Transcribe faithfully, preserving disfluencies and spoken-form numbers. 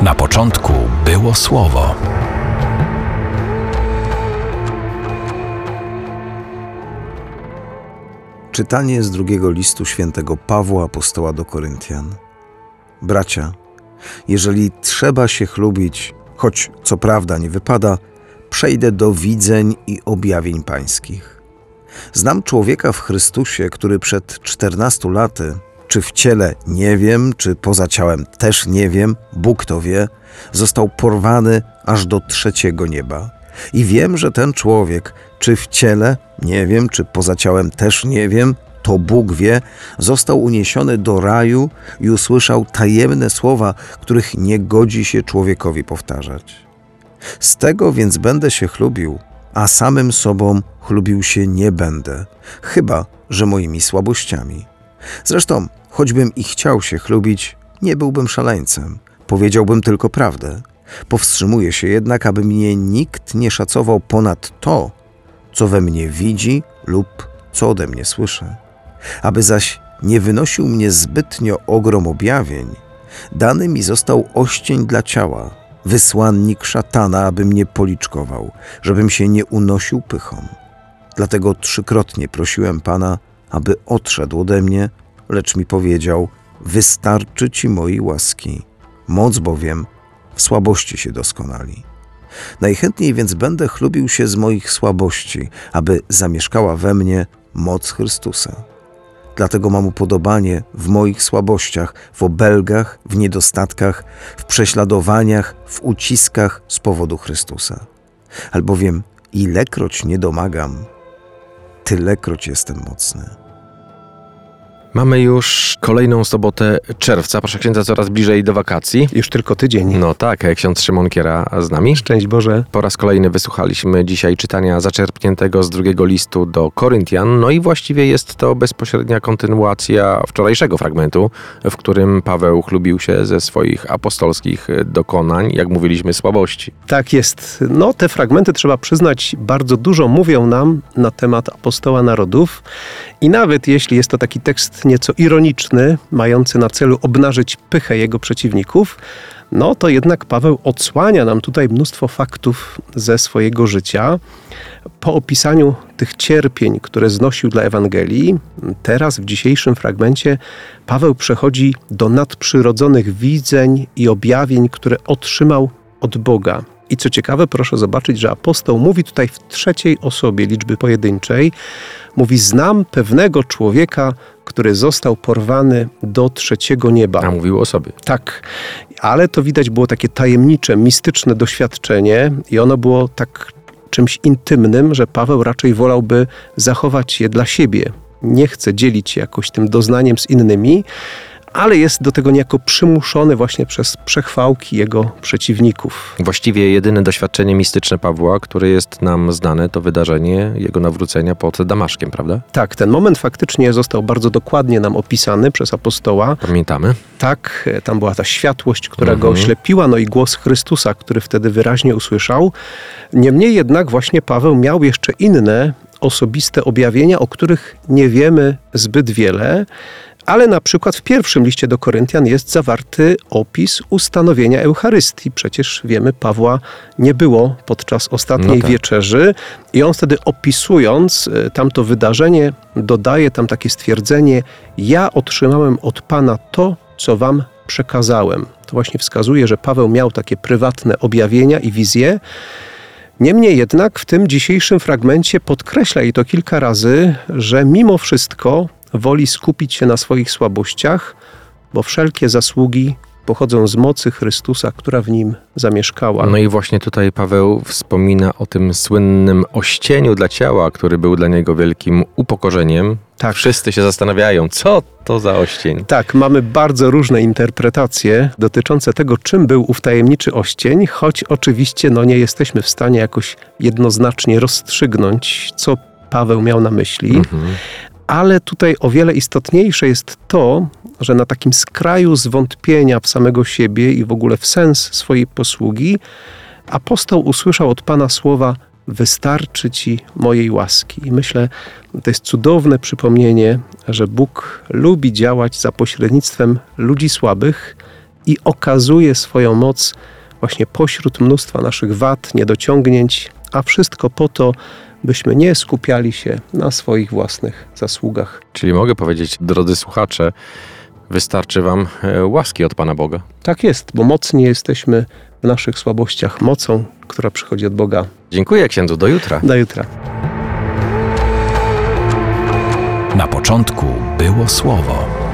Na początku było Słowo. Czytanie z drugiego listu świętego Pawła apostoła do Koryntian. Bracia, jeżeli trzeba się chlubić, choć co prawda nie wypada, przejdę do widzeń i objawień pańskich. Znam człowieka w Chrystusie, który przed czternastu laty, czy w ciele nie wiem, czy poza ciałem też nie wiem, Bóg to wie, został porwany aż do trzeciego nieba. I wiem, że ten człowiek, czy w ciele, nie wiem, czy poza ciałem też nie wiem, to Bóg wie, został uniesiony do raju i usłyszał tajemne słowa, których nie godzi się człowiekowi powtarzać. Z tego więc będę się chlubił, a samym sobą chlubił się nie będę, chyba że moimi słabościami. Zresztą, choćbym i chciał się chlubić, nie byłbym szaleńcem, powiedziałbym tylko prawdę. Powstrzymuję się jednak, aby mnie nikt nie szacował ponad to, co we mnie widzi lub co ode mnie słyszy. Aby zaś nie wynosił mnie zbytnio ogrom objawień, dany mi został oścień dla ciała, wysłannik szatana, aby mnie policzkował, żebym się nie unosił pychą. Dlatego trzykrotnie prosiłem Pana, aby odszedł ode mnie, lecz mi powiedział: wystarczy Ci mojej łaski, moc bowiem w słabości się doskonali. Najchętniej więc będę chlubił się z moich słabości, aby zamieszkała we mnie moc Chrystusa. Dlatego mam upodobanie w moich słabościach, w obelgach, w niedostatkach, w prześladowaniach, w uciskach z powodu Chrystusa. Albowiem ilekroć nie domagam, tylekroć jestem mocny. Mamy już kolejną sobotę czerwca. Proszę księdza, coraz bliżej do wakacji. Już tylko tydzień. No tak, ksiądz Szymon Kiera z nami. Szczęść Boże. Po raz kolejny wysłuchaliśmy dzisiaj czytania zaczerpniętego z drugiego listu do Koryntian. No i właściwie jest to bezpośrednia kontynuacja wczorajszego fragmentu, w którym Paweł chlubił się ze swoich apostolskich dokonań, jak mówiliśmy, słabości. Tak jest. No, te fragmenty, trzeba przyznać, bardzo dużo mówią nam na temat apostoła narodów. I nawet jeśli jest to taki tekst nieco ironiczny, mający na celu obnażyć pychę jego przeciwników, no to jednak Paweł odsłania nam tutaj mnóstwo faktów ze swojego życia. Po opisaniu tych cierpień, które znosił dla Ewangelii, teraz w dzisiejszym fragmencie Paweł przechodzi do nadprzyrodzonych widzeń i objawień, które otrzymał od Boga. I co ciekawe, proszę zobaczyć, że apostoł mówi tutaj w trzeciej osobie liczby pojedynczej. Mówi: znam pewnego człowieka, który został porwany do trzeciego nieba. A mówił o sobie. Tak, ale to widać było takie tajemnicze, mistyczne doświadczenie i ono było tak czymś intymnym, że Paweł raczej wolałby zachować je dla siebie. Nie chce dzielić się jakoś tym doznaniem z innymi, ale jest do tego niejako przymuszony właśnie przez przechwałki jego przeciwników. Właściwie jedyne doświadczenie mistyczne Pawła, które jest nam znane, to wydarzenie jego nawrócenia pod Damaszkiem, prawda? Tak, ten moment faktycznie został bardzo dokładnie nam opisany przez apostoła. Pamiętamy? Tak, tam była ta światłość, która mhm. go oślepiła, no i głos Chrystusa, który wtedy wyraźnie usłyszał. Niemniej jednak właśnie Paweł miał jeszcze inne osobiste objawienia, o których nie wiemy zbyt wiele. Ale na przykład w pierwszym liście do Koryntian jest zawarty opis ustanowienia Eucharystii. Przecież wiemy, Pawła nie było podczas ostatniej no tak. wieczerzy i on wtedy, opisując tamto wydarzenie, dodaje tam takie stwierdzenie: ja otrzymałem od Pana to, co wam przekazałem. To właśnie wskazuje, że Paweł miał takie prywatne objawienia i wizje. Niemniej jednak w tym dzisiejszym fragmencie podkreśla, i to kilka razy, że mimo wszystko woli skupić się na swoich słabościach, bo wszelkie zasługi pochodzą z mocy Chrystusa, która w nim zamieszkała. No i właśnie tutaj Paweł wspomina o tym słynnym ościeniu dla ciała, który był dla niego wielkim upokorzeniem. Tak. Wszyscy się zastanawiają, co to za oścień. Tak, mamy bardzo różne interpretacje dotyczące tego, czym był ów tajemniczy oścień, choć oczywiście no, nie jesteśmy w stanie jakoś jednoznacznie rozstrzygnąć, co Paweł miał na myśli. Mhm. Ale tutaj o wiele istotniejsze jest to, że na takim skraju zwątpienia w samego siebie i w ogóle w sens swojej posługi apostoł usłyszał od Pana słowa: wystarczy Ci mojej łaski. I myślę, to jest cudowne przypomnienie, że Bóg lubi działać za pośrednictwem ludzi słabych i okazuje swoją moc właśnie pośród mnóstwa naszych wad, niedociągnięć, a wszystko po to, byśmy nie skupiali się na swoich własnych zasługach. Czyli mogę powiedzieć, drodzy słuchacze, wystarczy wam e, łaski od Pana Boga. Tak jest, bo mocni jesteśmy w naszych słabościach mocą, która przychodzi od Boga. Dziękuję księdzu, do jutra. Do jutra. Na początku było Słowo.